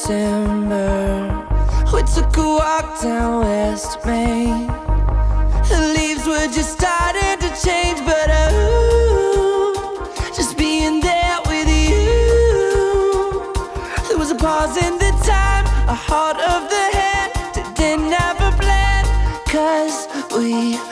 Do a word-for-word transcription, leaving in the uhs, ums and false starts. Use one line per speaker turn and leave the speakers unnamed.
September. We took a walk down West Main. The leaves were just starting to change, but oh, just being there with you. There was a pause in the time, a heart of the hand, didn't have a plan, 'cause we